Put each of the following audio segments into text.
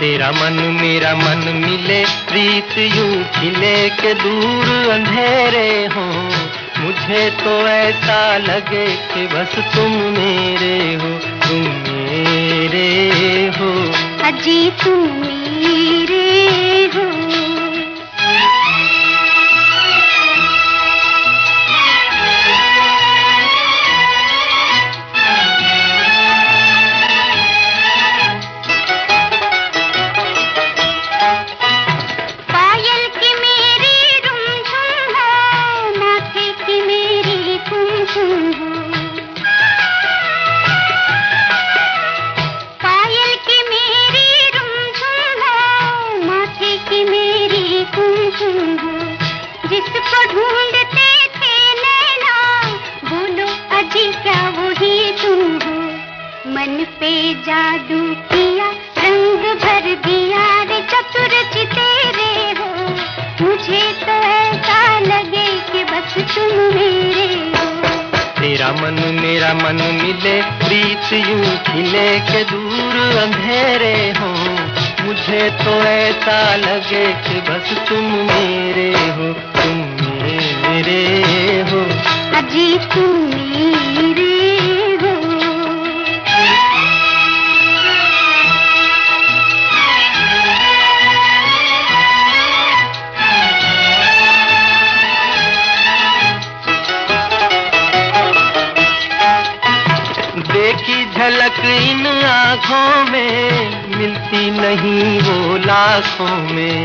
तेरा मन मेरा मन मिले, प्रीत यूं खिले के दूर अंधेरे हों। मुझे तो ऐसा लगे कि बस तुम मेरे हो, तुम मेरे हो। अजी तुम मेरे हो। जिसको ढूंढते थे नैना, बोलो अजी क्या वही तुम हो। मन पे जादू किया, रंग भर दिया रे चतुर तेरे हो। मुझे तो ऐसा लगे कि बस तुम मेरे हो। तेरा मन मेरा मन मिले, प्रीत यूं खिले के दूर अंधेरे हों। मुझे तो ऐसा लगे कि बस तुम मेरे हो, तुम मेरे हो। अजी तुम मेरे हो। देखी झलक इन आँखों में, मिलती नहीं वो लाखों में।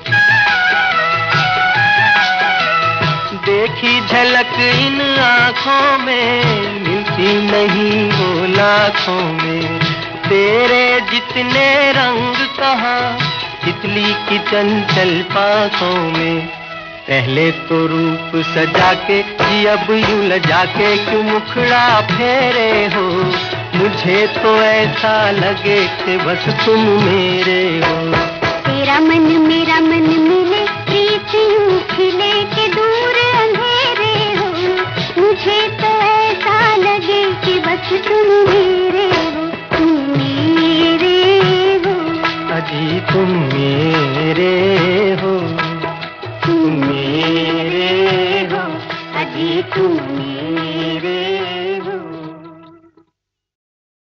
देखी झलक इन आँखों में, मिलती नहीं वो लाखों में। तेरे जितने रंग कहाँ, तितली की चंचल पाँखों में। पहले तो रूप सजा के जी अब यूं लजा के क्यों मुखड़ा फेरे हो। मुझे तो ऐसा लगे कि बस तुम मेरे हो। तेरा मन मेरा मन मिले, प्रीत यूं खिले के दूर अंधेरे हो। मुझे तो ऐसा लगे कि बस तुम मेरे हो, तुम मेरे हो। अजी तुम मेरे हो, तुम मेरे हो। अजी तुम मेरे